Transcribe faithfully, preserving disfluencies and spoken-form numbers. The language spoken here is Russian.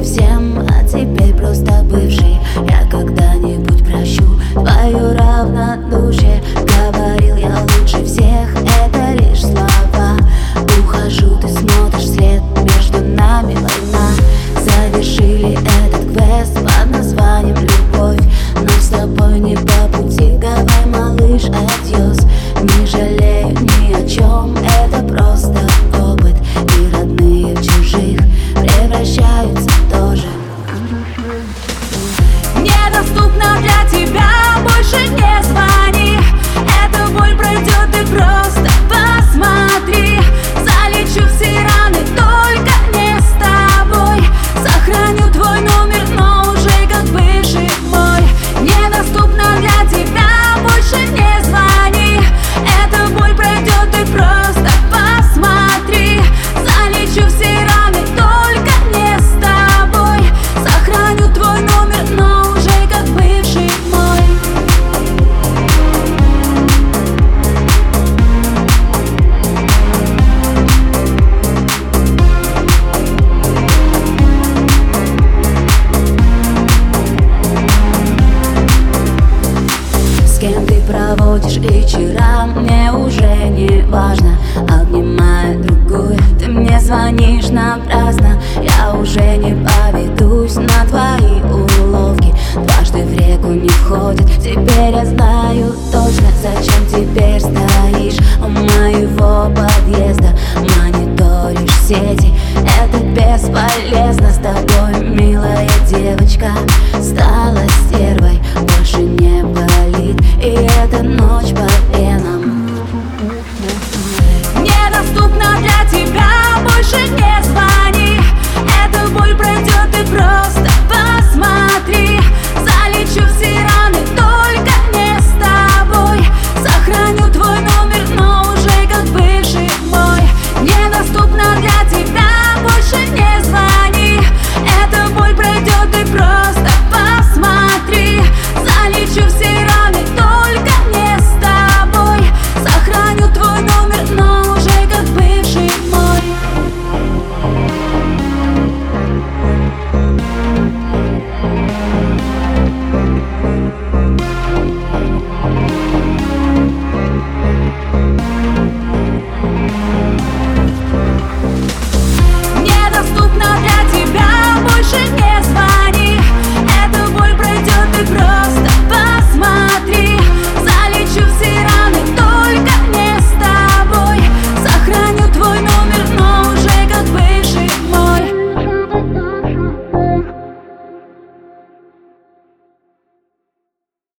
всем, а теперь просто бывший. Я когда-нибудь прощу твою равнодушие. Говорил я лучше всех, это лишь слова. Ухожу, ты смотришь вслед, между нами война. Завершили этот квест под названием любовь, но с тобой не по пути. Давай, малыш, адьос. Не жалею ни о чем, это просто опыт. И родные в чужих превращаются тоже. Недоступна для тебя, больше не звони. Эта боль пройдет, ты просто посмотри. Залечу все раны, только не с тобой. Сохраню твой номер, но уже как бывший мой. Недоступна для тебя, больше не звони. Эта боль пройдет, ты просто посмотри. Залечу все раны, только не с тобой. Сохраню твой номер, но уже как бывший мой. С кем ты проводишь вечера, мне уже не важно. Обнимая другую, ты мне звонишь напрасно. Я уже не поведусь на твои уловки. Дважды в реку не входит, теперь я знаю точно, зачем теперь стоишь у моего подъезда. Мониторишь сети, это бесполезно. С тобой, милая девочка, стало